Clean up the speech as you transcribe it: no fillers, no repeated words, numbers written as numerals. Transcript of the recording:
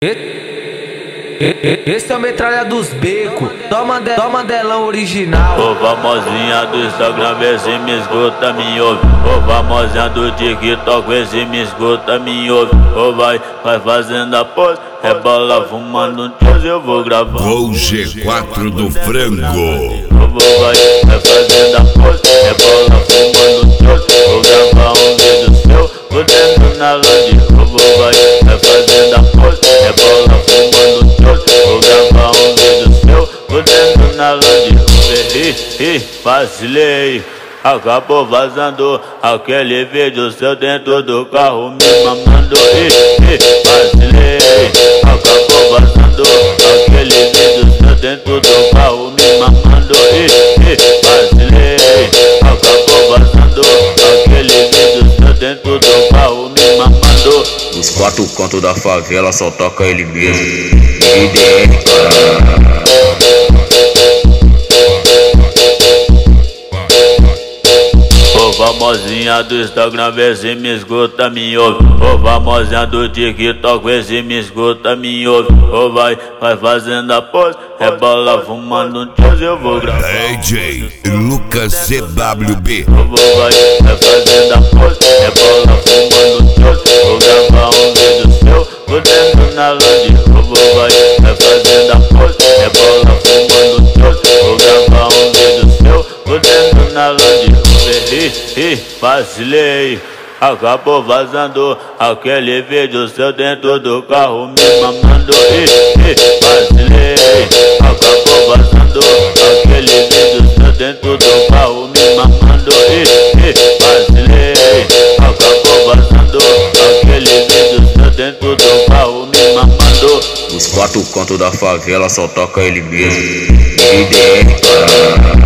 Esse é o metralha dos becos, toma delão original. Ô famosinha do Instagram, vê se me escuta, me ouve. Ô famosinha do TikTok, vê se me escuta, me ouve. Ô vai fazendo a pose, rebola fumando um tioz, eu vou gravar. Com o G4 do frango. Ô vai fazendo a pose, rebola fumando um tioz, vou gravar um vídeo seu, vou dentro na land. Ô vai fazendo a pose, rebola fumando um tioz, vou gravar um vídeo seu, vou dentro na land. Vacilei, acabou vazando aquele vídeo seu dentro do carro me mamando. Vacilei, acabou vazando aquele vídeo seu dentro do carro me mamando. Vacilei, acabou vazando aquele vídeo seu dentro do carro me mamando. Os quatro cantos da favela só toca ele mesmo. IDR, caralho. Ô famosinha do Instagram, vê se me escuta, me ouve. Ô famosinha do TikTok, vê se me escuta, me ouve. Ô vai fazendo a pose, rebola fumando um tioz, eu vou gravar. DJ Lucas CWB. Ô vai fazendo a pose, rebola fumando um tioz, vou gravar um vídeo seu, vou dentro na land. Ô vai fazendo a pose, rebola fumando um tioz, vou gravar um vídeo seu, vou dentro na land. Vacilei, acabou vazando aquele vídeo seu dentro do carro me mamando. Vacilei, acabou vazando aquele vídeo seu dentro do carro me mamando. Vacilei, acabou vazando aquele vídeo seu dentro do carro me mamando. Os quatro cantos da favela só toca ele mesmo. IDR, caralho.